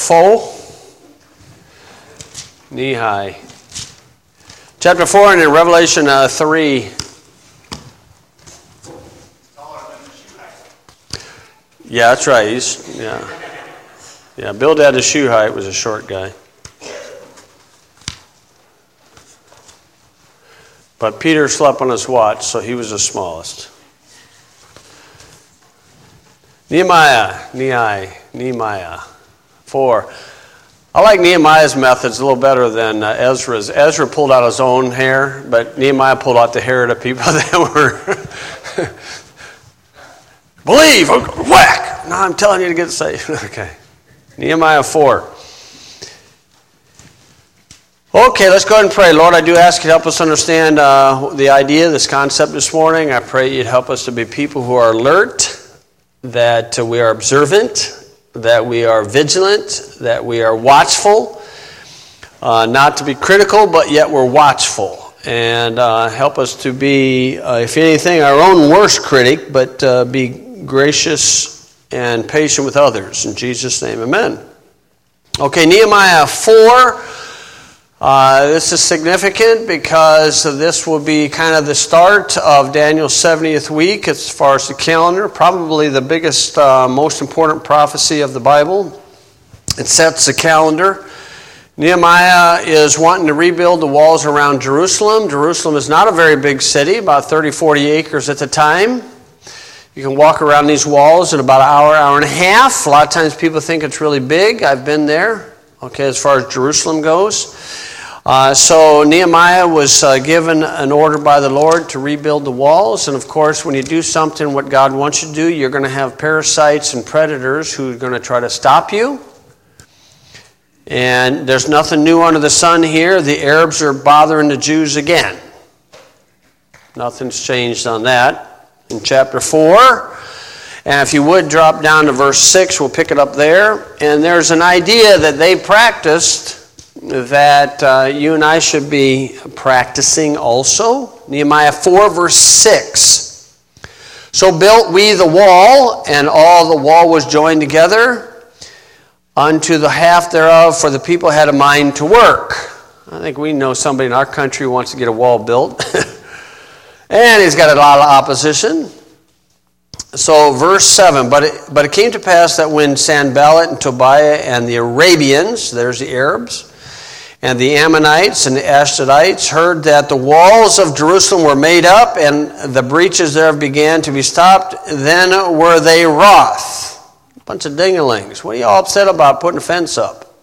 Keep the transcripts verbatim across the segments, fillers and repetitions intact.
four. Nehi. Chapter four and in Revelation uh, three. Yeah, that's right. He's, yeah. Yeah, Bildad's shoe height was a short guy. But Peter slept on his watch, so he was the smallest. Nehemiah, Nehi, Nehemiah, four. I like Nehemiah's methods a little better than uh, Ezra's. Ezra pulled out his own hair, but Nehemiah pulled out the hair of the people that were, believe, whack! No, I'm telling you to get saved. Okay. Nehemiah four. Okay, let's go ahead and pray. Lord, I do ask you to help us understand uh, the idea, this concept this morning. I pray you'd help us to be people who are alert, that uh, we are observant, that we are vigilant, that we are watchful, uh, not to be critical, but yet we're watchful. And uh, help us to be, uh, if anything, our own worst critic, but uh, be gracious and patient with others. In Jesus' name, amen. Okay, Nehemiah four. Uh, this is significant because this will be kind of the start of Daniel's seventieth week as far as the calendar. Probably the biggest, uh, most important prophecy of the Bible. It sets the calendar. Nehemiah is wanting to rebuild the walls around Jerusalem. Jerusalem is not a very big city, about thirty, forty acres at the time. You can walk around these walls in about an hour, hour and a half. A lot of times people think it's really big. I've been there, okay, as far as Jerusalem goes. Uh, so Nehemiah was uh, given an order by the Lord to rebuild the walls. And of course, when you do something what God wants you to do, you're going to have parasites and predators who are going to try to stop you. And there's nothing new under the sun here. The Arabs are bothering the Jews again. Nothing's changed on that. In chapter four, and if you would drop down to verse six, we'll pick it up there. And there's an idea that they practiced that uh, you and I should be practicing also. Nehemiah four, verse six. So built we the wall, and all the wall was joined together unto the half thereof, for the people had a mind to work. I think we know somebody in our country who wants to get a wall built. And he's got a lot of opposition. So verse seven, but it, but it came to pass that when Sanballat and Tobiah and the Arabians, there's the Arabs, and the Ammonites and the Ashdodites heard that the walls of Jerusalem were made up and the breaches thereof began to be stopped, then were they wroth. A bunch of ding-a-lings. What are you all upset about putting a fence up?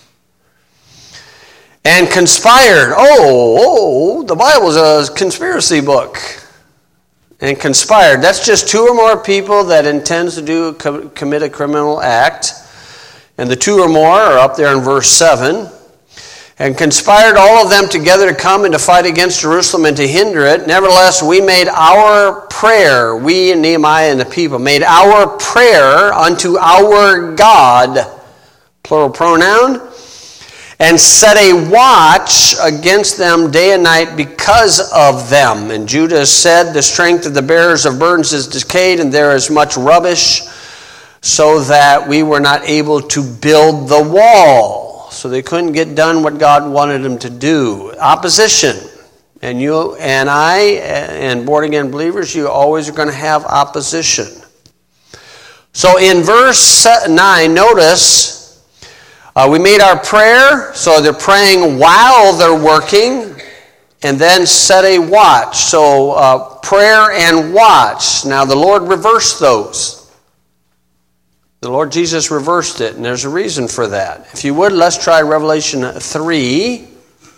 And conspired. Oh, oh, the Bible's a conspiracy book. And conspired. That's just two or more people that intends to do commit a criminal act. And the two or more are up there in verse seven. And conspired all of them together to come and to fight against Jerusalem and to hinder it. Nevertheless, we made our prayer, we and Nehemiah and the people, made our prayer unto our God, plural pronoun, and set a watch against them day and night because of them. And Judah said, the strength of the bearers of burdens is decayed, and there is much rubbish, so that we were not able to build the wall. So they couldn't get done what God wanted them to do. Opposition. And you and I and born-again believers, you always are going to have opposition. So in verse nine, notice, uh, we made our prayer. So they're praying while they're working. And then set a watch. So uh, prayer and watch. Now the Lord reversed those. The Lord Jesus reversed it, and there's a reason for that. If you would, let's try Revelation three.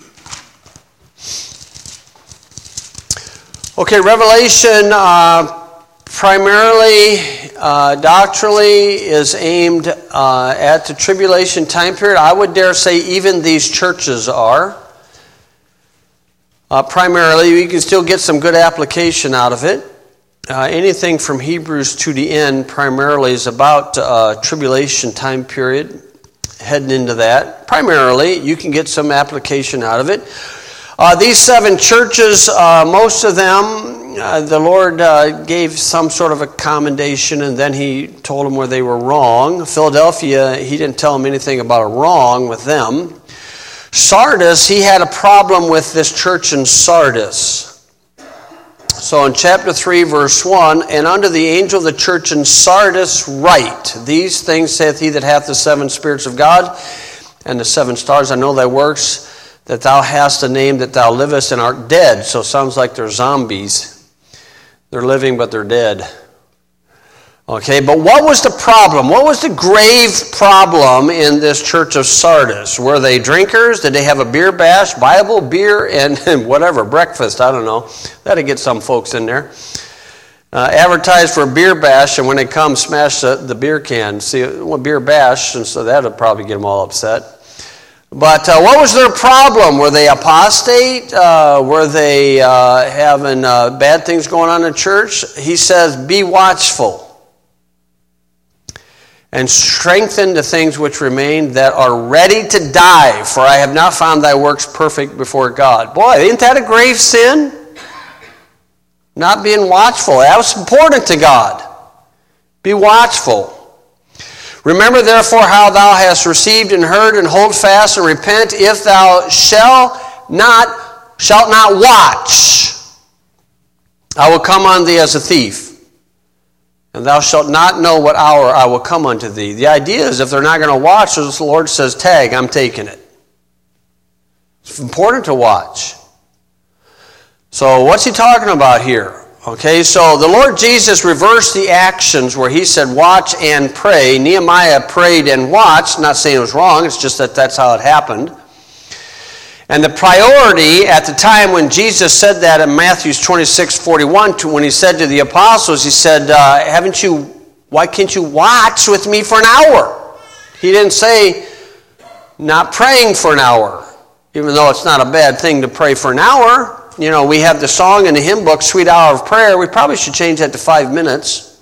Okay, Revelation uh, primarily, uh, doctrinally, is aimed uh, at the tribulation time period. I would dare say even these churches are. Uh, primarily, you can still get some good application out of it. Uh, anything from Hebrews to the end primarily is about uh, tribulation time period, heading into that. Primarily, you can get some application out of it. Uh, these seven churches, uh, most of them uh, the Lord uh, gave some sort of a commendation, and then he told them where they were wrong. Philadelphia, he didn't tell them anything about a wrong with them. Sardis, he had a problem with this church in Sardis. So in chapter three, verse one, and unto the angel of the church in Sardis write, these things saith he that hath the seven spirits of God and the seven stars. I know thy works, that thou hast a name, that thou livest and art dead. So it sounds like they're zombies. They're living, but they're dead. Okay, but what was the problem? What was the grave problem in this church of Sardis? Were they drinkers? Did they have a beer bash, Bible, beer, and, and whatever, breakfast? I don't know. That'd get some folks in there. Uh, advertise for a beer bash, and when they come, smash the, the beer can. See, well, beer bash, and so that would probably get them all upset. But uh, what was their problem? Were they apostate? Uh, were they uh, having uh, bad things going on in church? He says, be watchful and strengthen the things which remain that are ready to die, for I have not found thy works perfect before God. Boy, isn't that a grave sin? Not being watchful. That was important to God. Be watchful. Remember therefore how thou hast received and heard, and hold fast and repent. If thou shalt not, shalt not watch, I will come on thee as a thief. And thou shalt not know what hour I will come unto thee. The idea is if they're not going to watch, as the Lord says, tag, I'm taking it. It's important to watch. So what's he talking about here? Okay, so the Lord Jesus reversed the actions where he said watch and pray. Nehemiah prayed and watched. Not saying it was wrong, it's just that that's how it happened. And the priority at the time when Jesus said that in Matthew twenty-six forty-one, to when he said to the apostles, he said, uh, haven't you, why can't you watch with me for an hour? He didn't say not praying for an hour, even though it's not a bad thing to pray for an hour. You know, we have the song in the hymn book, Sweet Hour of Prayer. We probably should change that to five minutes,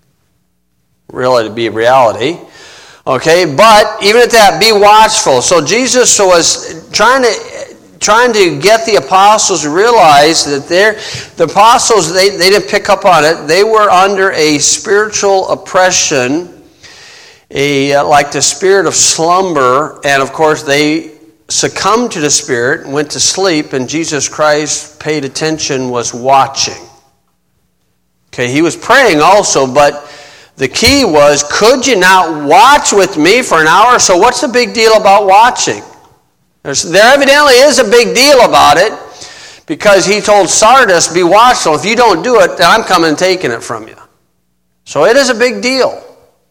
really, to be a reality. Okay, but even at that, be watchful. So Jesus was trying to trying to get the apostles to realize that they're, the apostles, they, they didn't pick up on it. They were under a spiritual oppression, a uh, like the spirit of slumber, and of course they succumbed to the spirit, went to sleep, and Jesus Christ paid attention, was watching. Okay, he was praying also, but the key was, could you not watch with me for an hour? So what's the big deal about watching? There's, there evidently is a big deal about it, because he told Sardis, be watchful. If you don't do it, then I'm coming and taking it from you. So it is a big deal.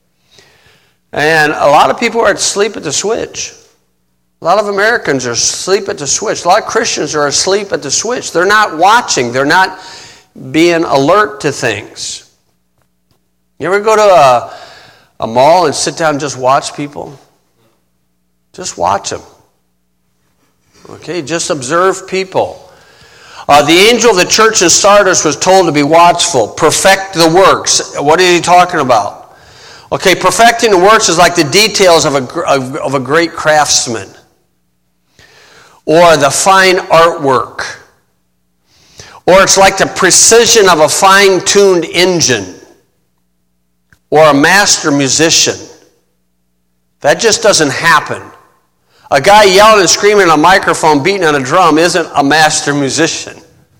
And a lot of people are asleep at the switch. A lot of Americans are asleep at the switch. A lot of Christians are asleep at the switch. They're not watching. They're not being alert to things. You ever go to a, a mall and sit down and just watch people? Just watch them. Okay, just observe people. Uh, the angel of the church in Sardis was told to be watchful. Perfect the works. What is he talking about? Okay, perfecting the works is like the details of a, of, of a great craftsman, or the fine artwork, or it's like the precision of a fine-tuned engine, or a master musician. That just doesn't happen. A guy yelling and screaming on a microphone, beating on a drum, isn't a master musician.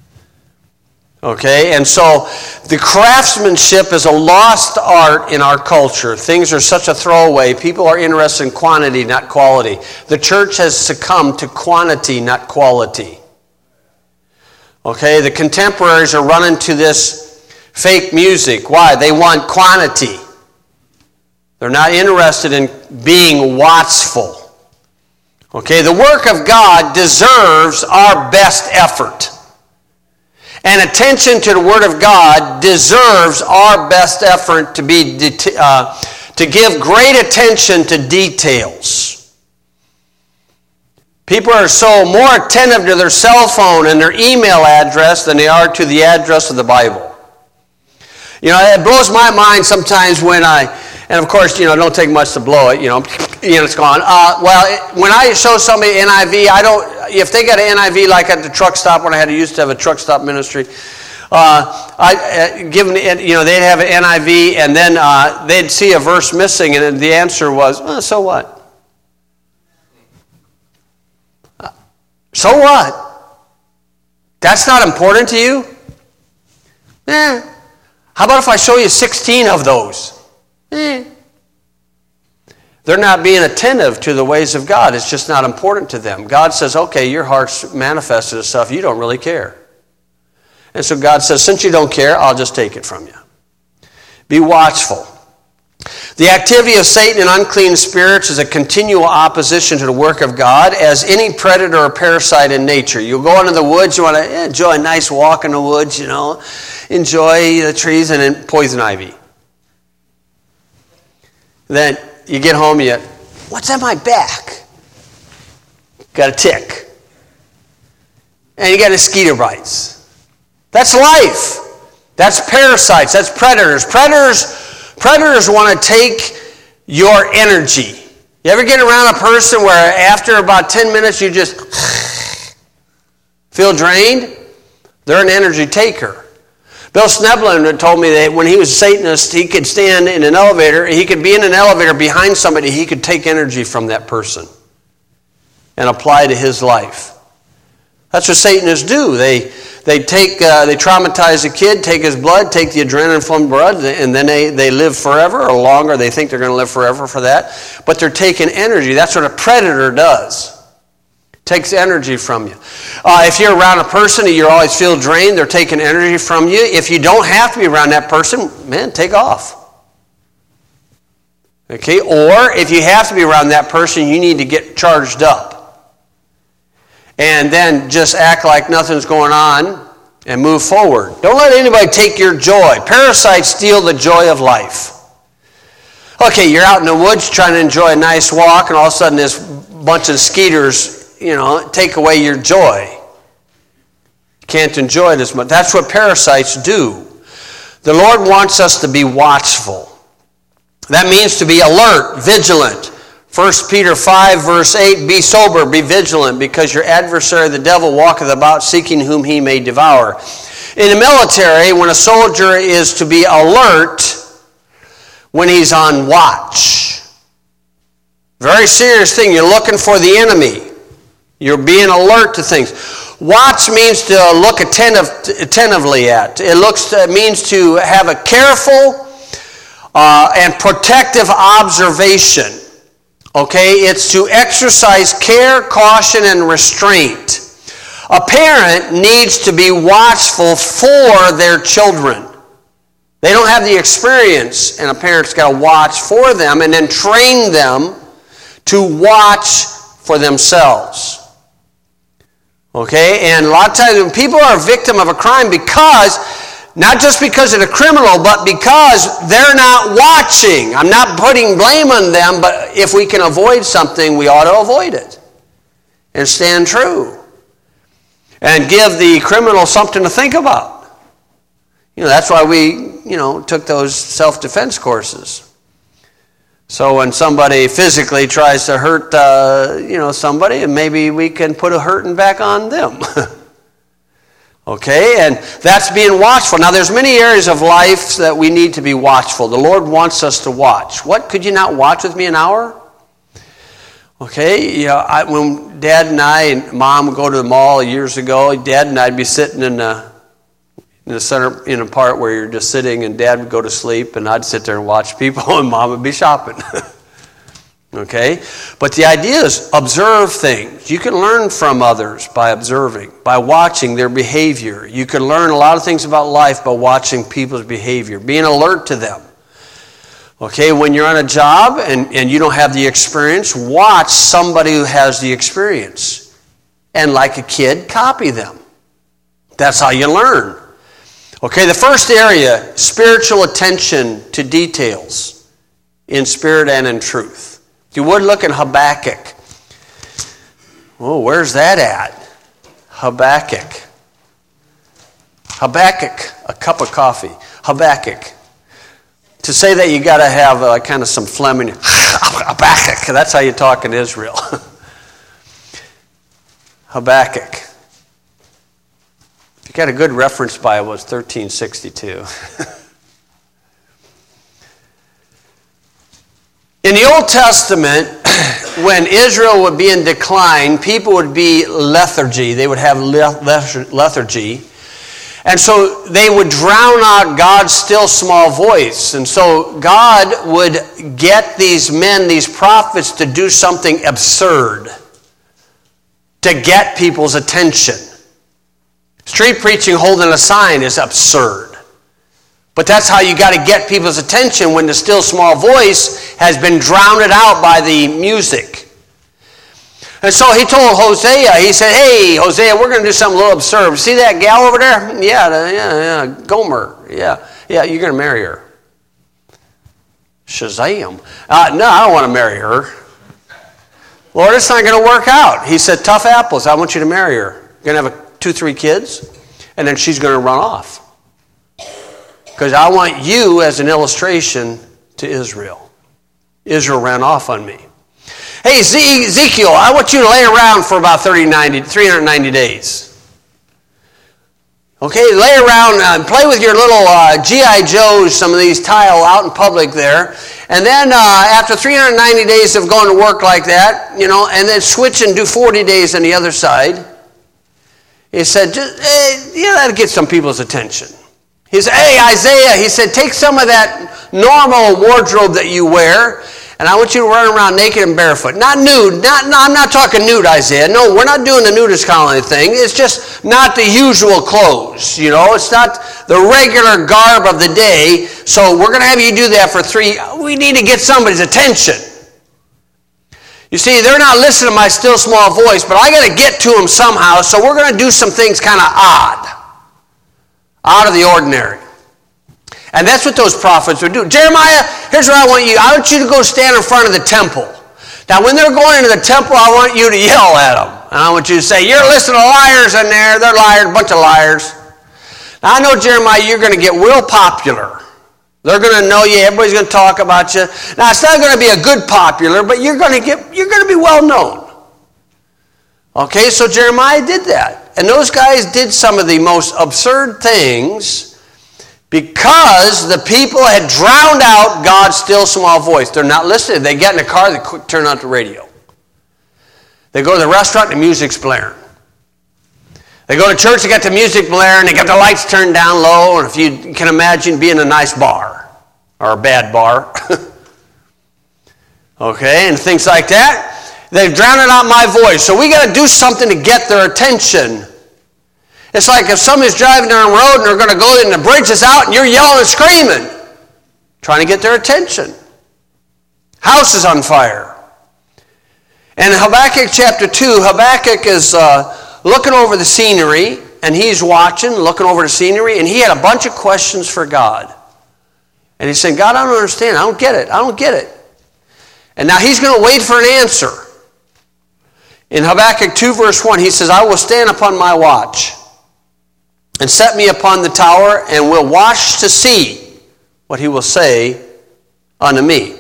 Okay, and so the craftsmanship is a lost art in our culture. Things are such a throwaway. People are interested in quantity, not quality. The church has succumbed to quantity, not quality. Okay, the contemporaries are running to this fake music. Why? They want quantity. They're not interested in being watchful. Okay, the work of God deserves our best effort. And attention to the Word of God deserves our best effort to be uh, to give great attention to details. People are so more attentive to their cell phone and their email address than they are to the address of the Bible. You know, it blows my mind sometimes when I, and of course, you know, it don't take much to blow it, you know, you know, it's gone. Uh, well, it, when I show somebody N I V, I don't, if they got an N I V like at the truck stop, when I had to used to have a truck stop ministry, Uh, I, uh, given, you know, they'd have an N I V, and then uh, they'd see a verse missing, and the answer was, oh, so what? Uh, so what? That's not important to you? Eh. How about if I show you sixteen of those? Eh. They're not being attentive to the ways of God. It's just not important to them. God says, okay, your heart's manifested as stuff. You don't really care. And so God says, since you don't care, I'll just take it from you. Be watchful. The activity of Satan and unclean spirits is a continual opposition to the work of God, as any predator or parasite in nature. You go into the woods, you want to enjoy a nice walk in the woods, you know, enjoy the trees, and then poison ivy. Then you get home, you, what's on my back? Got a tick. And you got mosquito bites. That's life. That's parasites. That's predators. Predators Predators want to take your energy. You ever get around a person where after about ten minutes you just feel drained? They're an energy taker. Bill Sneblin told me that when he was a Satanist, he could stand in an elevator, he could be in an elevator behind somebody, he could take energy from that person and apply to his life. That's what Satanists do. They they take uh, they traumatize a kid, take his blood, take the adrenaline from blood, and then they, they live forever or longer. They think they're going to live forever for that. But they're taking energy. That's what a predator does. Takes energy from you. Uh, if you're around a person and you always feel drained, they're taking energy from you. If you don't have to be around that person, man, take off. Okay? Or if you have to be around that person, you need to get charged up. And then just act like nothing's going on and move forward. Don't let anybody take your joy. Parasites steal the joy of life. Okay, you're out in the woods trying to enjoy a nice walk, and all of a sudden this bunch of skeeters, you know, take away your joy. You can't enjoy it as much. That's what parasites do. The Lord wants us to be watchful. That means to be alert, vigilant. First Peter five, verse eight, be sober, be vigilant, because your adversary, the devil, walketh about seeking whom he may devour. In the military, when a soldier is to be alert, when he's on watch. Very serious thing. You're looking for the enemy. You're being alert to things. Watch means to look attentive, attentively at. It looks it means to have a careful uh, and protective observation. Okay, it's to exercise care, caution, and restraint. A parent needs to be watchful for their children. They don't have the experience, and a parent's got to watch for them and then train them to watch for themselves. Okay, and a lot of times when people are a victim of a crime, because not just because of the criminal, but because they're not watching. I'm not putting blame on them, but if we can avoid something, we ought to avoid it and stand true and give the criminal something to think about. You know, that's why we, you know, took those self-defense courses. So when somebody physically tries to hurt, uh, you know, somebody, maybe we can put a hurting back on them. Okay, and that's being watchful. Now, there's many areas of life that we need to be watchful. The Lord wants us to watch. What, could you not watch with me an hour? Okay, you know, I, when Dad and I and Mom would go to the mall years ago, Dad and I'd be sitting in the, in the center, in a part where you're just sitting, and Dad would go to sleep, and I'd sit there and watch people, and Mom would be shopping. Okay? But the idea is observe things. You can learn from others by observing, by watching their behavior. You can learn a lot of things about life by watching people's behavior, being alert to them. Okay, when you're on a job and, and you don't have the experience, watch somebody who has the experience. And like a kid, copy them. That's how you learn. Okay, the first area, spiritual attention to details in spirit and in truth. If you would look at Habakkuk. Oh, where's that at? Habakkuk. Habakkuk, a cup of coffee. Habakkuk. To say that you got to have uh, kind of some phlegm in you. Habakkuk. That's how you talk in Israel. Habakkuk. You got a good reference Bible, it's thirteen sixty-two. In the Old Testament, when Israel would be in decline, people would be lethargy. They would have lethargy. And so they would drown out God's still small voice. And so God would get these men, these prophets, to do something absurd to get people's attention. Street preaching holding a sign is absurd. But that's how you got to get people's attention when the still small voice has been drowned out by the music. And so he told Hosea, he said, hey, Hosea, we're going to do something a little absurd. See that gal over there? Yeah, yeah, yeah, Gomer. Yeah, yeah, you're going to marry her. Shazam. Uh, no, I don't want to marry her. Lord, it's not going to work out. He said, tough apples, I want you to marry her. You're going to have a, two, three kids, and then she's going to run off. Because I want you as an illustration to Israel. Israel ran off on me. Hey, Ezekiel, I want you to lay around for about thirty, ninety, three hundred ninety days. Okay, lay around and uh, play with your little uh, G I Joes, some of these tile out in public there. And then uh, after three hundred ninety days of going to work like that, you know, and then switch and do forty days on the other side, he said, just, hey, you know, that'll get some people's attention. He said, hey, Isaiah, he said, take some of that normal wardrobe that you wear, and I want you to run around naked and barefoot. Not nude. Not, no, I'm not talking nude, Isaiah. No, we're not doing the nudist colony thing. It's just not the usual clothes, you know. It's not the regular garb of the day. So we're going to have you do that for three. We need to get somebody's attention. You see, they're not listening to my still small voice, but I got to get to them somehow. So we're going to do some things kind of odd, out of the ordinary. And that's what those prophets would do. Jeremiah, here's what I want you. I want you to go stand in front of the temple. Now, when they're going into the temple, I want you to yell at them. And I want you to say, you're listening to liars in there. They're liars, a bunch of liars. Now, I know, Jeremiah, you're going to get real popular. They're going to know you. Everybody's going to talk about you. Now, it's not going to be a good popular, but you're going to get, you're going to be well known. Okay, so Jeremiah did that. And those guys did some of the most absurd things because the people had drowned out God's still small voice. They're not listening. They get in the car, they quick turn on the radio. They go to the restaurant, the music's blaring. They go to church, they got the music blaring, they got the lights turned down low, and if you can imagine being a nice bar, or a bad bar. Okay, and things like that. They've drowned out my voice. So we got to do something to get their attention. It's like if somebody's driving down the road and they're going to go and the bridge is out and you're yelling and screaming, trying to get their attention. House is on fire. And in Habakkuk chapter two, Habakkuk is uh, looking over the scenery, and he's watching, looking over the scenery, and he had a bunch of questions for God. And he's saying, God, I don't understand. I don't get it. I don't get it. And now he's going to wait for an answer. In Habakkuk two verse one, he says, I will stand upon my watch and set me upon the tower, and will watch to see what he will say unto me,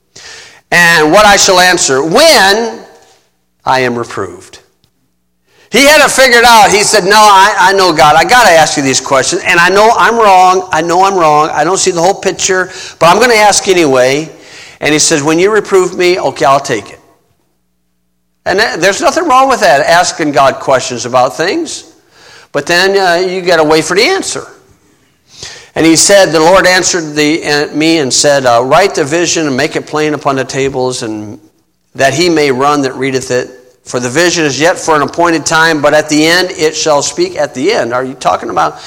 and what I shall answer when I am reproved. He had it figured out. He said, no, I, I know, God, I got to ask you these questions, and I know I'm wrong. I know I'm wrong. I don't see the whole picture, but I'm going to ask anyway. And he says, when you reprove me, okay, I'll take it. And there's nothing wrong with that, asking God questions about things. But then uh, you got to wait for the answer. And he said, the Lord answered the, uh, me and said, uh, write the vision and make it plain upon the tables, and that he may run that readeth it. For the vision is yet for an appointed time, but at the end it shall speak at the end. Are you talking about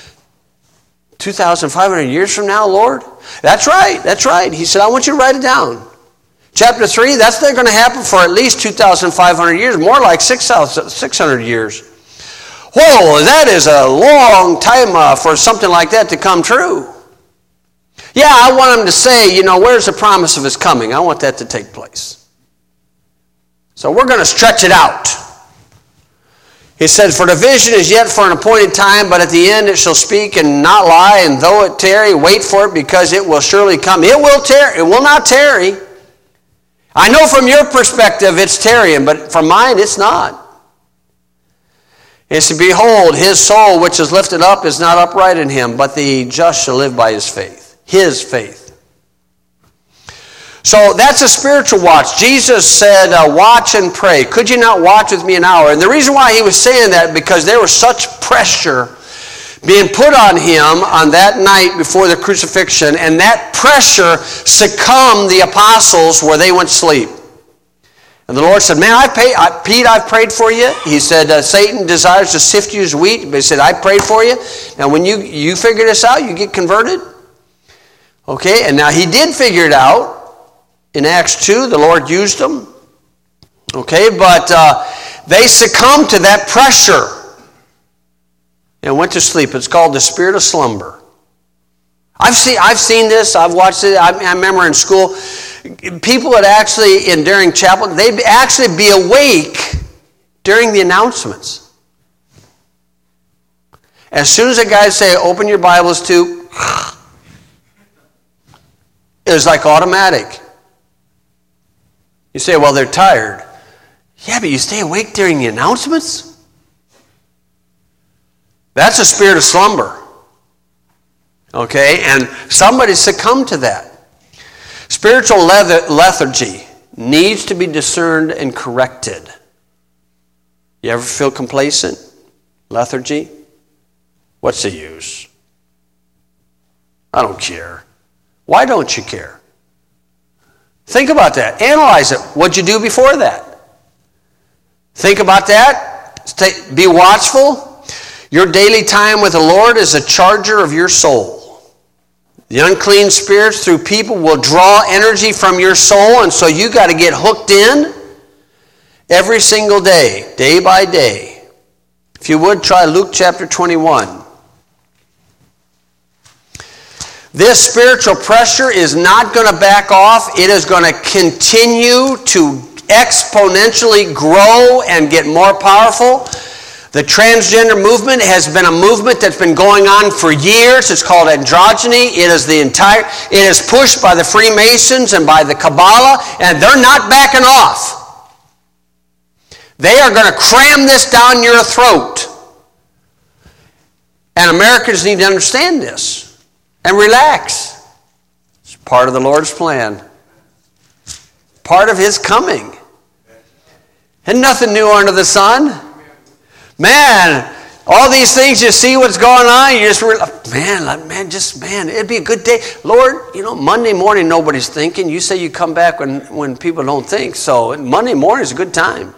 two thousand five hundred years from now, Lord? That's right, that's right. He said, I want you to write it down. Chapter three, that's not going to happen for at least two thousand five hundred years, more like six hundred years. Whoa, that is a long time uh, for something like that to come true. Yeah, I want him to say, you know, where's the promise of his coming? I want that to take place. So we're going to stretch it out. He said, for the vision is yet for an appointed time, but at the end it shall speak and not lie, and though it tarry, wait for it, because it will surely come. It will tarry. It will not tarry. I know from your perspective it's tarrying, but from mine it's not. He said, behold, his soul which is lifted up is not upright in him, but the just shall live by his faith. His faith. So that's a spiritual watch. Jesus said, uh, watch and pray. Could you not watch with me an hour? And the reason why he was saying that, because there was such pressure being put on him on that night before the crucifixion, and that pressure succumbed the apostles where they went to sleep. And the Lord said, man, I pay, I, Pete, I've prayed for you. He said, uh, Satan desires to sift you as wheat. But he said, I prayed for you. Now, when you, you figure this out, you get converted. Okay, and now he did figure it out. In Acts two, the Lord used them. Okay, but uh, they succumbed to that pressure and went to sleep. It's called the spirit of slumber. I've seen, I've seen this. I've watched it. I, I remember in school, people would actually, in during chapel, they'd actually be awake during the announcements. As soon as the guys say, open your Bibles to, it was like automatic. You say, well, they're tired. Yeah, but you stay awake during the announcements? That's a spirit of slumber. Okay, and somebody succumbed to that. Spiritual lethargy needs to be discerned and corrected. You ever feel complacent? Lethargy? What's the use? I don't care. Why don't you care? Think about that. Analyze it. What'd you do before that? Think about that. Stay, be watchful. Your daily time with the Lord is a charger of your soul. The unclean spirits through people will draw energy from your soul, and so you got to get hooked in every single day, day by day. If you would, try Luke chapter twenty-one. This spiritual pressure is not going to back off. It is going to continue to exponentially grow and get more powerful. The transgender movement has been a movement that's been going on for years. It's called androgyny. It is the entire, it is pushed by the Freemasons and by the Kabbalah, and they're not backing off. They are going to cram this down your throat. And Americans need to understand this. And relax. It's part of the Lord's plan. Part of his coming. And nothing new under the sun. Man, all these things, you see what's going on, you just realize, man, man, just, man, it'd be a good day. Lord, you know, Monday morning nobody's thinking. You say you come back when, when people don't think. So Monday morning is a good time.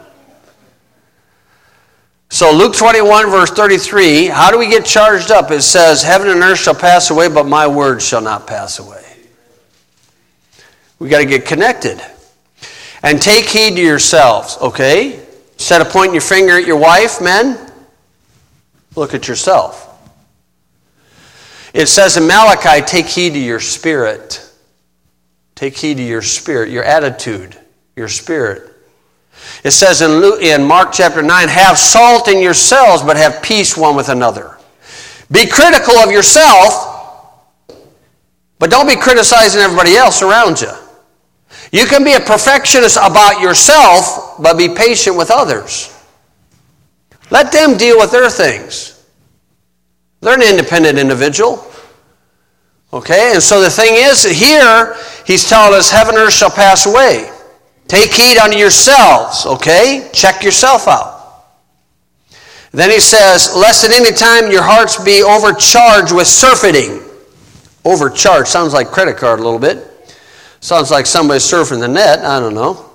So Luke twenty-one, verse thirty-three, how do we get charged up? It says, heaven and earth shall pass away, but my word shall not pass away. We got to get connected. And take heed to yourselves, okay? Instead of pointing your finger at your wife, men, look at yourself. It says in Malachi, take heed to your spirit. Take heed to your spirit, your attitude, your spirit. It says in, Luke, in Mark chapter nine, have salt in yourselves, but have peace one with another. Be critical of yourself, but don't be criticizing everybody else around you. You can be a perfectionist about yourself, but be patient with others. Let them deal with their things. They're an independent individual. Okay, and so the thing is, here, he's telling us, heaven and earth shall pass away. Take heed unto yourselves, okay? Check yourself out. Then he says, lest at any time your hearts be overcharged with surfeiting. Overcharged, sounds like credit card a little bit. Sounds like somebody surfing the net, I don't know.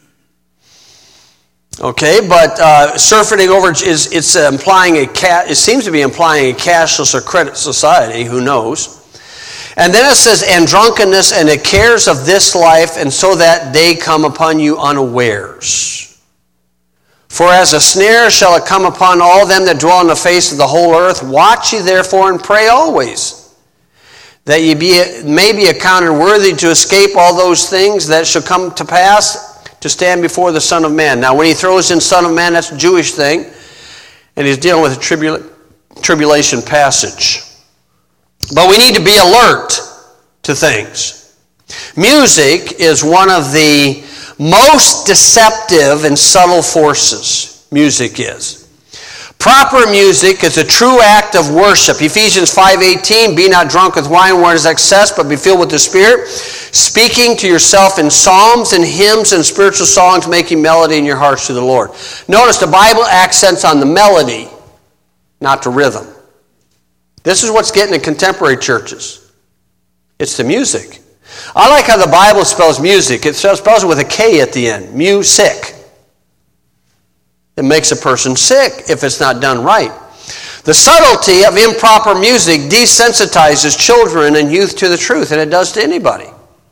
Okay, but uh, surfeiting over is it's implying a ca- it seems to be implying a cashless or credit society, who knows. And then it says, and drunkenness and the cares of this life, and so that day come upon you unawares. For as a snare shall it come upon all them that dwell on the face of the whole earth. Watch ye therefore and pray always, that ye be, may be accounted worthy to escape all those things that shall come to pass, to stand before the Son of Man. Now when he throws in Son of Man, that's a Jewish thing, and he's dealing with a tribula- tribulation passage. But we need to be alert to things. Music is one of the most deceptive and subtle forces. Music is. Proper music is a true act of worship. Ephesians five eighteen, be not drunk with wine wherein is excess, but be filled with the Spirit, speaking to yourself in psalms and hymns and spiritual songs, making melody in your hearts to the Lord. Notice the Bible accents on the melody, not the rhythm. This is what's getting in contemporary churches. It's the music. I like how the Bible spells music. It spells it with a K at the end. Music. It makes a person sick if it's not done right. The subtlety of improper music desensitizes children and youth to the truth, and it does to anybody.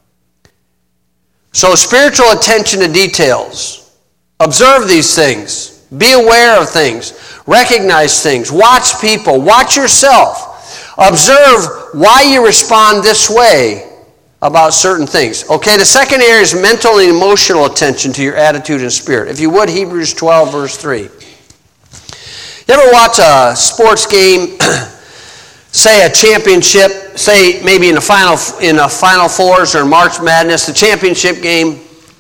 So spiritual attention to details. Observe these things. Be aware of things. Recognize things. Watch people. Watch yourself. Observe why you respond this way about certain things. Okay, the second area is mental and emotional attention to your attitude and spirit. If you would, Hebrews twelve, verse three. You ever watch a sports game, say a championship, say maybe in the final in the Final Fours or March Madness, the championship game?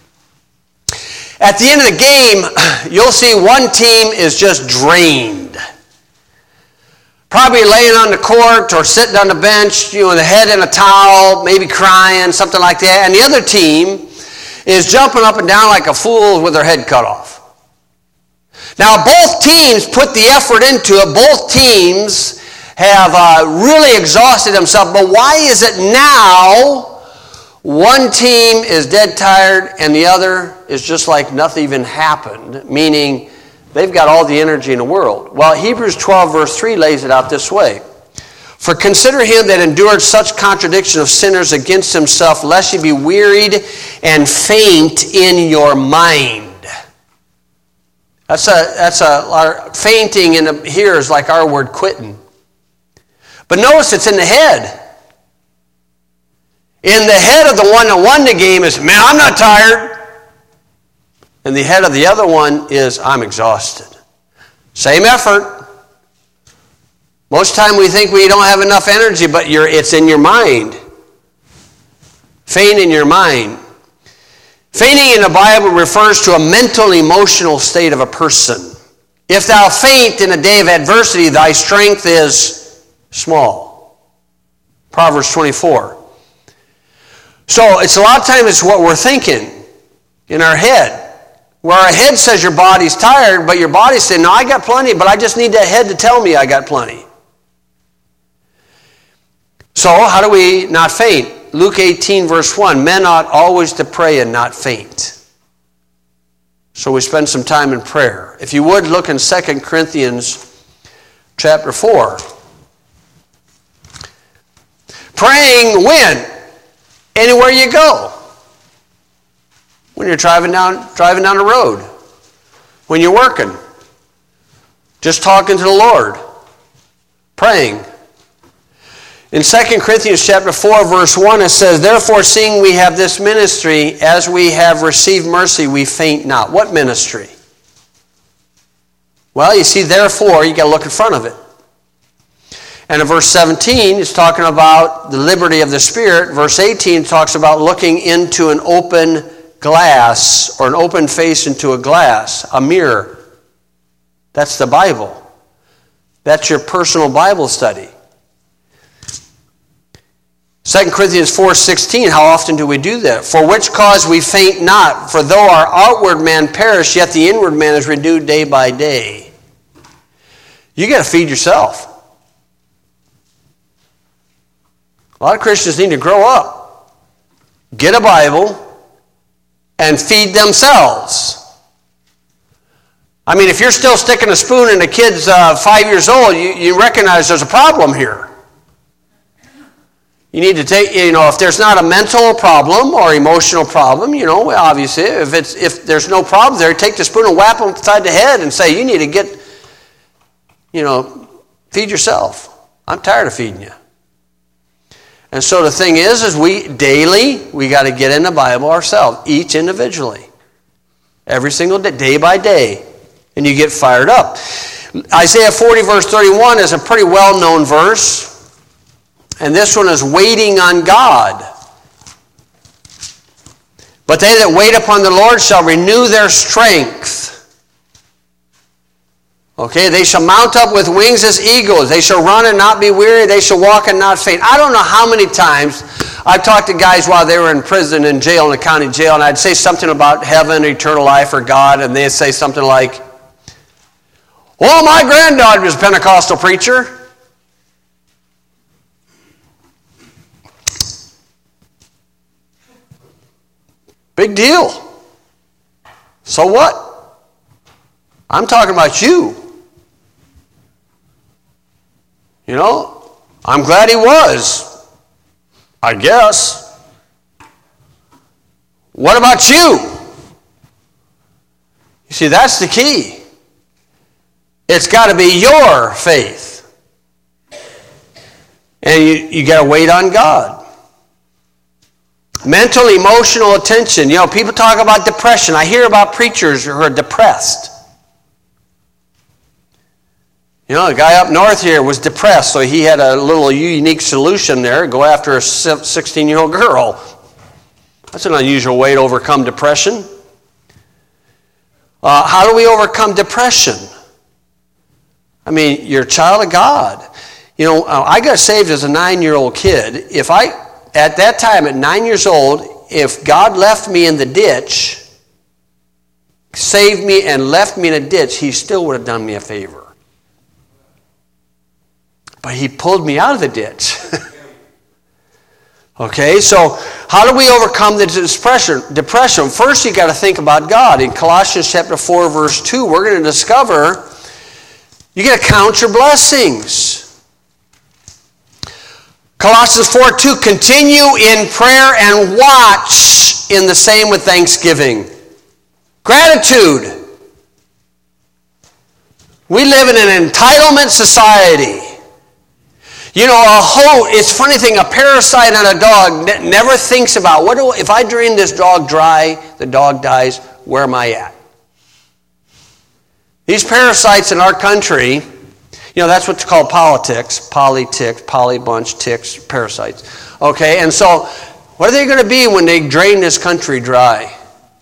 At the end of the game, you'll see one team is just drained. Probably laying on the court or sitting on the bench, you know, with a head in a towel, maybe crying, something like that. And the other team is jumping up and down like a fool with their head cut off. Now, both teams put the effort into it. Both teams have uh, really exhausted themselves. But why is it now one team is dead tired and the other is just like nothing even happened, meaning they've got all the energy in the world? Well, Hebrews twelve, verse three lays it out this way. For consider him that endured such contradiction of sinners against himself, lest ye be wearied and faint in your mind. That's a, that's a, fainting in the, here is like our word quitting. But notice it's in the head. In the head of the one that won the game is, man, I'm not tired. And the head of the other one is, I'm exhausted. Same effort. Most time we think we don't have enough energy, but you're, it's in your mind. Faint in your mind. Fainting in the Bible refers to a mental, emotional state of a person. If thou faint in a day of adversity, thy strength is small. Proverbs twenty-four. So it's a lot of times it's what we're thinking in our head. Where our head says your body's tired, but your body's saying, no, I got plenty, but I just need that head to tell me I got plenty. So how do we not faint? Luke eighteen, verse one, men ought always to pray and not faint. So we spend some time in prayer. If you would, look in Second Corinthians chapter four. Praying when? Anywhere you go. When you're driving down, driving down the road. When you're working. Just talking to the Lord. Praying. In Second Corinthians chapter four, verse one, it says, therefore, seeing we have this ministry, as we have received mercy, we faint not. What ministry? Well, you see, therefore, you got to look in front of it. And in verse seventeen, it's talking about the liberty of the Spirit. Verse eighteen talks about looking into an open glass, or an open face into a glass, a mirror. That's the Bible. That's your personal Bible study. Second Corinthians four sixteen, how often do we do that? For which cause we faint not, for though our outward man perish, yet the inward man is renewed day by day. You got to feed yourself. A lot of Christians need to grow up, get a Bible, and feed themselves. I mean, if you're still sticking a spoon in a kid's uh, five years old, you, you recognize there's a problem here. You need to take, you know, if there's not a mental problem or emotional problem, you know, obviously, if it's if there's no problem there, take the spoon and whap them upside the head and say, you need to get, you know, feed yourself. I'm tired of feeding you. And so the thing is, is we daily, we got to get in the Bible ourselves, each individually. Every single day, day by day. And you get fired up. Isaiah forty, verse thirty-one is a pretty well-known verse. And this one is waiting on God. But they that wait upon the Lord shall renew their strength. Okay, they shall mount up with wings as eagles. They shall run and not be weary. They shall walk and not faint. I don't know how many times I've talked to guys while they were in prison, in jail, in the county jail, and I'd say something about heaven, eternal life, or God, and they'd say something like, well, my granddad was a Pentecostal preacher. Big deal. So what? I'm talking about you. You know, I'm glad he was, I guess. What about you? You see, that's the key. It's got to be your faith. And you, you got to wait on God. Mental, emotional attention. You know, people talk about depression. I hear about preachers who are depressed. You know, a guy up north here was depressed, so he had a little unique solution there. Go after a sixteen-year-old girl. That's an unusual way to overcome depression. Uh, how do we overcome depression? I mean, you're a child of God. You know, I got saved as a nine-year-old kid. If I, at that time, at nine years old, if God left me in the ditch, saved me and left me in a ditch, he still would have done me a favor. But he pulled me out of the ditch. Okay, so how do we overcome the depression? Depression. First, you got to think about God. In Colossians chapter four, verse two, we're going to discover you got to count your blessings. Colossians four two, continue in prayer and watch in the same with thanksgiving. Gratitude. We live in an entitlement society. You know, a whole, it's a funny thing, a parasite on a dog ne- never thinks about, what do, if I drain this dog dry, the dog dies, where am I at? These parasites in our country, you know, that's what's called politics, polyticks, polybunch, ticks, parasites. Okay, and so what are they going to be when they drain this country dry?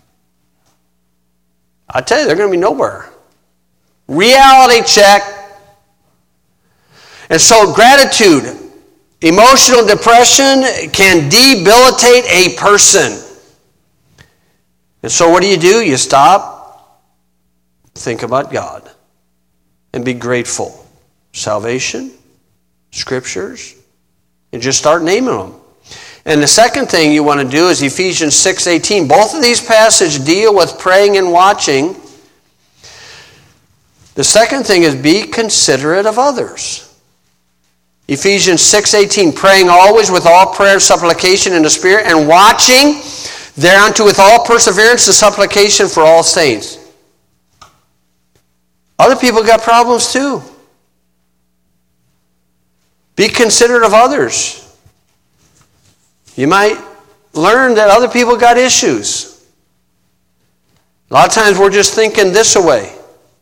I tell you, they're going to be nowhere. Reality check. And so gratitude, emotional depression can debilitate a person. And so what do you do? You stop, think about God, and be grateful. Salvation, scriptures, and just start naming them. And the second thing you want to do is Ephesians six eighteen. Both of these passages deal with praying and watching. The second thing is be considerate of others. Ephesians six eighteen, praying always with all prayer and supplication in the Spirit, and watching thereunto with all perseverance and supplication for all saints. Other people got problems too. Be considerate of others. You might learn that other people got issues. A lot of times we're just thinking this way.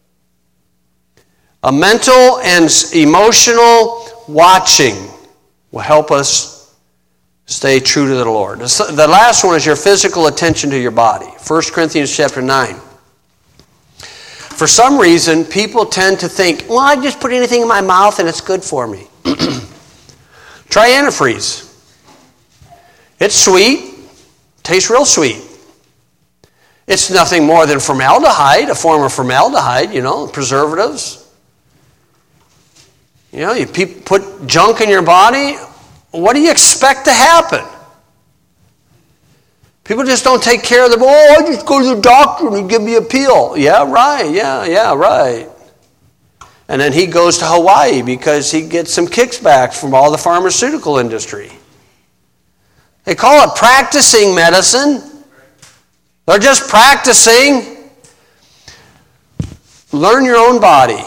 A mental and emotional watching will help us stay true to the Lord. The last one is your physical attention to your body. First Corinthians chapter nine. For some reason, people tend to think, well, I just put anything in my mouth and it's good for me. Try antifreeze. It's sweet. Tastes real sweet. It's nothing more than formaldehyde, a form of formaldehyde, you know, preservatives. You know, you put junk in your body, what do you expect to happen? People just don't take care of them. Oh, I just go to the doctor and he give me a pill. Yeah, right, yeah, yeah, right. And then he goes to Hawaii because he gets some kickbacks from all the pharmaceutical industry. They call it practicing medicine. They're just practicing. Learn your own body.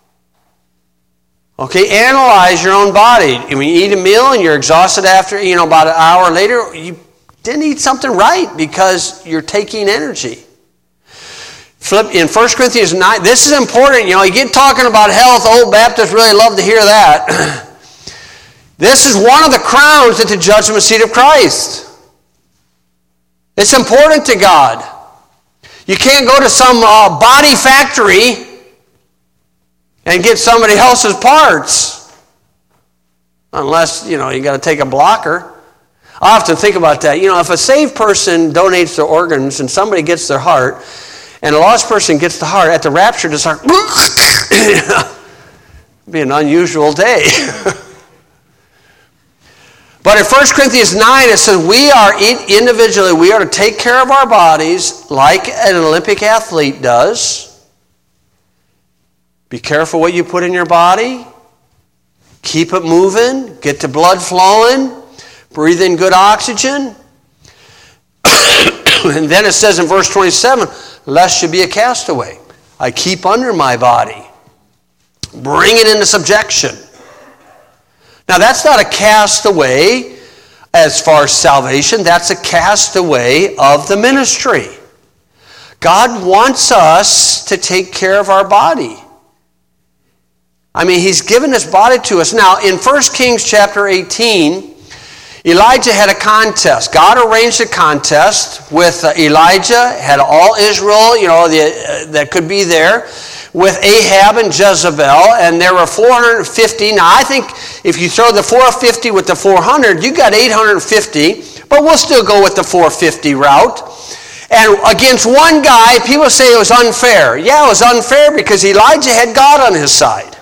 Okay, analyze your own body. When you eat a meal and you're exhausted after, you know, about an hour later, you didn't eat something right because you're taking energy. Flip in First Corinthians nine, this is important. You know, you get talking about health, old Baptists really love to hear that. This is one of the crowns at the judgment seat of Christ. It's important to God. You can't go to some uh, body factory and get somebody else's parts. Unless, you know, you got to take a blocker. I often think about that. You know, if a saved person donates their organs and somebody gets their heart, and a lost person gets the heart, at the rapture, the heart, it'd be an unusual day. But in First Corinthians nine, it says we are individually, we are to take care of our bodies like an Olympic athlete does. Be careful what you put in your body. Keep it moving. Get the blood flowing. Breathe in good oxygen. And then it says in verse twenty-seven, lest you be a castaway. I keep under my body. Bring it into subjection. Now that's not a castaway as far as salvation. That's a castaway of the ministry. God wants us to take care of our body. I mean, he's given his body to us. Now, in First Kings chapter eighteen, Elijah had a contest. God arranged a contest with uh, Elijah, had all Israel, you know, the, uh, that could be there, with Ahab and Jezebel, and there were four hundred fifty. Now, I think if you throw the four hundred fifty with the four hundred, you got eight hundred fifty, but we'll still go with the four hundred fifty route. And against one guy, people say it was unfair. Yeah, it was unfair because Elijah had God on his side.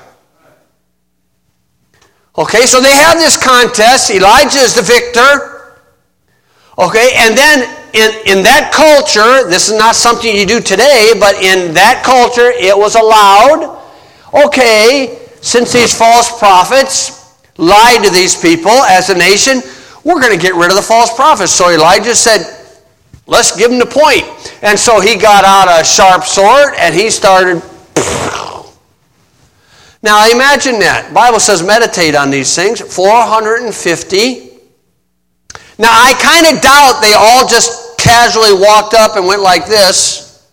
Okay, so they have this contest. Elijah is the victor. Okay, and then in, in that culture, this is not something you do today, but in that culture, it was allowed. Okay, since these false prophets lied to these people as a nation, we're going to get rid of the false prophets. So Elijah said, let's give them the point. And so he got out a sharp sword and he started. Now imagine that. The Bible says meditate on these things. four hundred fifty. Now I kind of doubt they all just casually walked up and went like this.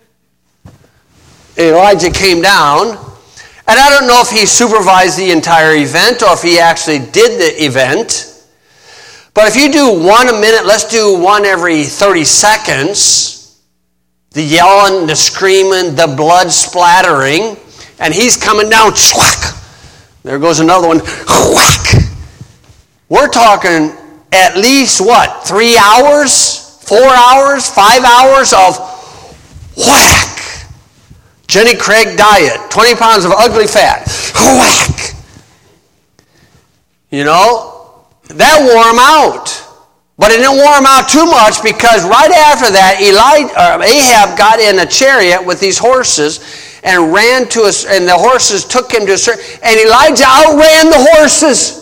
Elijah came down. And I don't know if he supervised the entire event or if he actually did the event. But if you do one a minute, let's do one every thirty seconds. The yelling, the screaming, the blood splattering. And he's coming down, whack. There goes another one, whack. We're talking at least, what, three hours, four hours, five hours of whack. Jenny Craig diet, twenty pounds of ugly fat, whack. You know, that wore him out. But it didn't wear him out too much because right after that, Elijah, uh, Ahab got in a chariot with these horses and ran to us, and the horses took him to a certain, and Elijah outran the horses.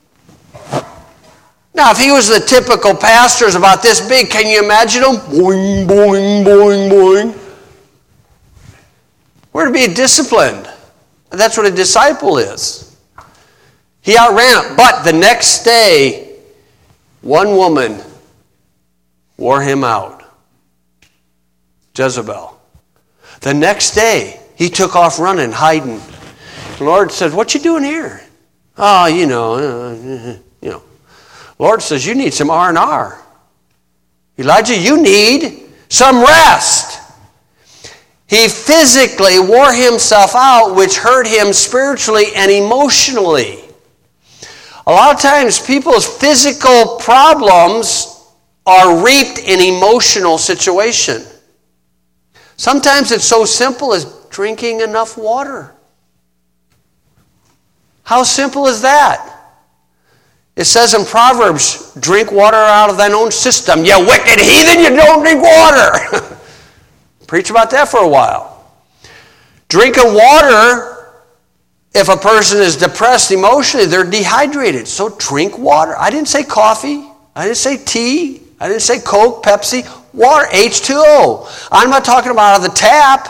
Now, if he was the typical pastors about this big, can you imagine him? Boing, boing, boing, boing. We're to be disciplined. That's what a disciple is. He outran him. But the next day, one woman wore him out. Jezebel. The next day, he took off running, hiding. The Lord says, what you doing here? Oh, you know, uh, you know. Lord says, you need some R and R. Elijah, you need some rest. He physically wore himself out, which hurt him spiritually and emotionally. A lot of times, people's physical problems are reaped in emotional situation. Sometimes it's so simple as drinking enough water. How simple is that? It says in Proverbs, drink water out of thine own system. You wicked heathen, you don't drink water. Preach about that for a while. Drinking water, if a person is depressed emotionally, they're dehydrated. So drink water. I didn't say coffee. I didn't say tea. I didn't say Coke, Pepsi. Water, H two O. I'm not talking about out of the tap.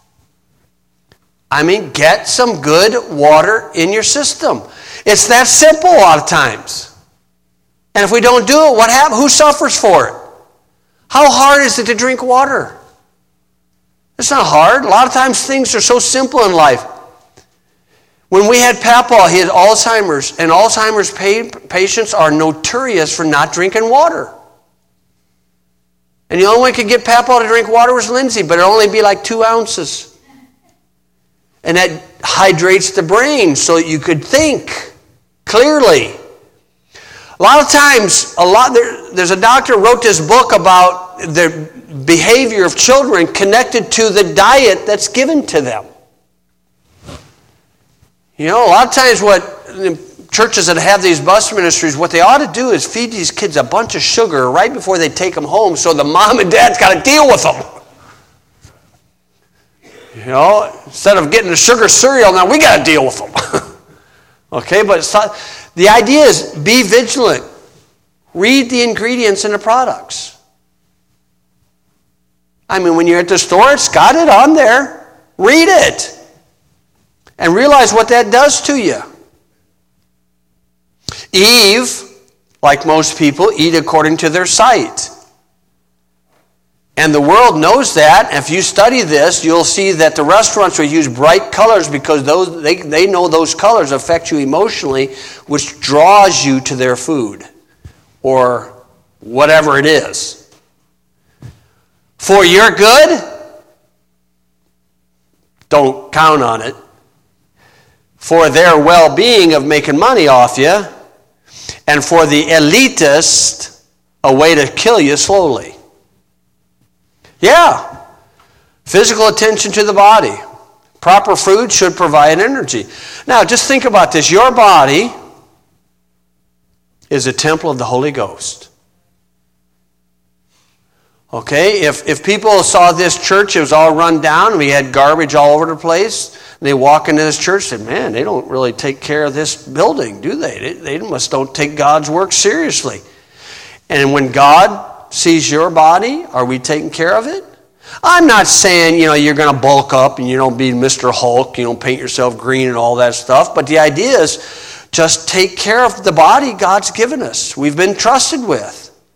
I mean, get some good water in your system. It's that simple a lot of times. And if we don't do it, what happens? Who suffers for it? How hard is it to drink water? It's not hard. A lot of times things are so simple in life. When we had Papa, he had Alzheimer's, and Alzheimer's patients are notorious for not drinking water. And the only one who could get Papa to drink water was Lindsay, but it'd only be like two ounces. And that hydrates the brain so that you could think clearly. A lot of times, a lot there, there's a doctor who wrote this book about the behavior of children connected to the diet that's given to them. You know, a lot of times what churches that have these bus ministries, what they ought to do is feed these kids a bunch of sugar right before they take them home so the mom and dad's got to deal with them. You know, instead of getting the sugar cereal, now we got to deal with them. Okay, but it's not, the idea is be vigilant. Read the ingredients in the products. I mean, when you're at the store, it's got it on there. Read it. And realize what that does to you. Eve, like most people, eat according to their sight. And the world knows that. If you study this, you'll see that the restaurants will use bright colors because those they, they know those colors affect you emotionally, which draws you to their food or whatever it is. For your good, don't count on it. For their well-being of making money off you, and for the elitist, a way to kill you slowly. Yeah. Physical attention to the body. Proper food should provide energy. Now, just think about this. Your body is a temple of the Holy Ghost. Okay? If, if people saw this church, it was all run down, we had garbage all over the place, and they walk into this church and say, man, they don't really take care of this building, do they? They, they must don't take God's work seriously. And when God sees your body, are we taking care of it? I'm not saying, you know, you're going to bulk up and you don't be Mister Hulk, you don't paint yourself green and all that stuff. But the idea is just take care of the body God's given us. We've been trusted with.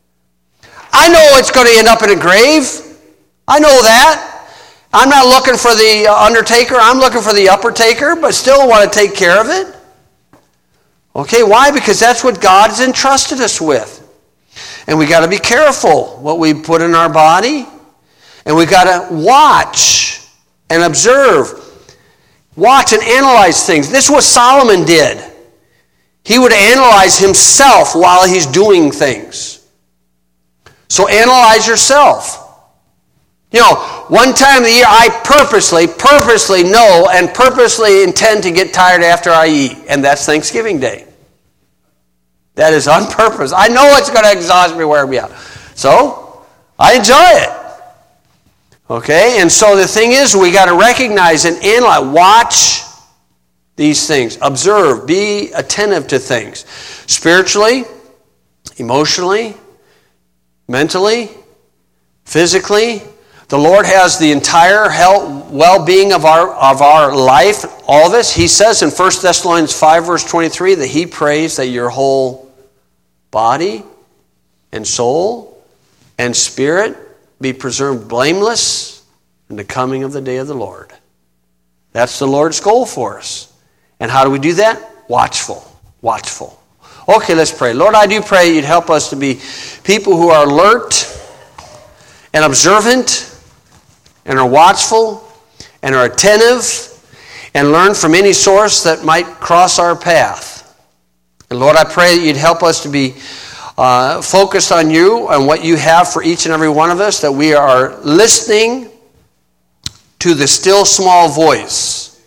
I know it's going to end up in a grave. I know that. I'm not looking for the undertaker. I'm looking for the upper taker, but still want to take care of it. Okay, why? Because that's what God has entrusted us with. And we got to be careful what we put in our body. And we got to watch and observe. Watch and analyze things. This is what Solomon did. He would analyze himself while he's doing things. So analyze yourself. You know, one time a year I purposely, purposely know and purposely intend to get tired after I eat. And that's Thanksgiving Day. That is on purpose. I know it's going to exhaust me, wear me out. So, I enjoy it. Okay? And so the thing is, we got to recognize and analyze, watch these things. Observe, be attentive to things. Spiritually, emotionally, mentally, physically. The Lord has the entire health, well-being of our, of our life, all of us. He says in First Thessalonians five, verse twenty-three, that He prays that your whole body and soul and spirit be preserved blameless in the coming of the day of the Lord. That's the Lord's goal for us. And how do we do that? Watchful. Watchful. Okay, let's pray. Lord, I do pray You'd help us to be people who are alert and observant and are watchful and are attentive and learn from any source that might cross our path. And Lord, I pray that You'd help us to be uh, focused on You and what You have for each and every one of us, that we are listening to the still small voice.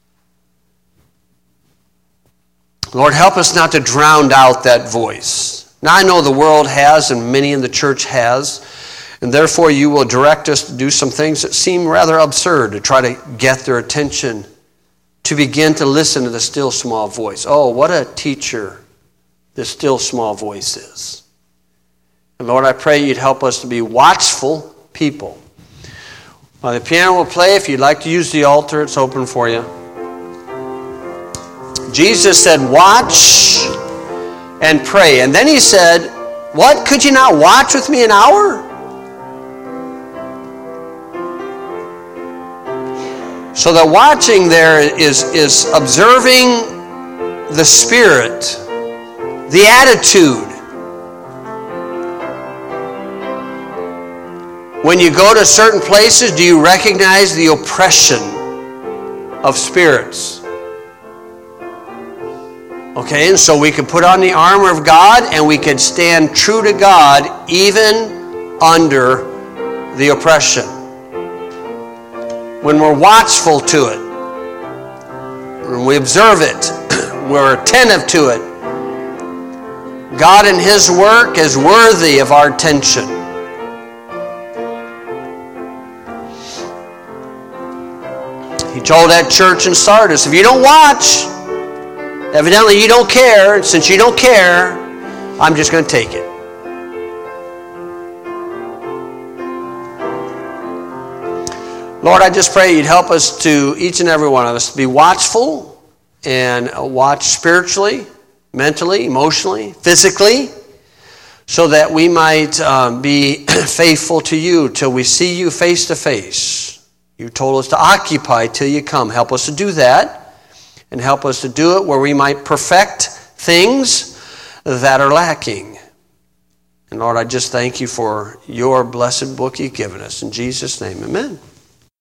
Lord, help us not to drown out that voice. Now, I know the world has, and many in the church has, and therefore You will direct us to do some things that seem rather absurd to try to get their attention, to begin to listen to the still small voice. Oh, what a teacher the still small voice is. And Lord, I pray You'd help us to be watchful people. Well, the piano will play. If you'd like to use the altar, it's open for you. Jesus said, watch and pray. And then He said, what? Could you not watch with me an hour? So the watching there is, is observing the spirit, the attitude. When you go to certain places, do you recognize the oppression of spirits. Okay, and so we could put on the armor of God and we could stand true to God even under the oppression. When we're watchful to it, when we observe it, we're attentive to it. God and His work is worthy of our attention. He told that church in Sardis, if you don't watch, evidently you don't care, and since you don't care, I'm just going to take it. Lord, I just pray You'd help us to, each and every one of us, to be watchful and watch spiritually, mentally, emotionally, physically, so that we might um, be faithful to You till we see You face to face. You told us to occupy till You come. Help us to do that, and help us to do it where we might perfect things that are lacking. And Lord, I just thank You for Your blessed book You've given us. In Jesus' name, amen.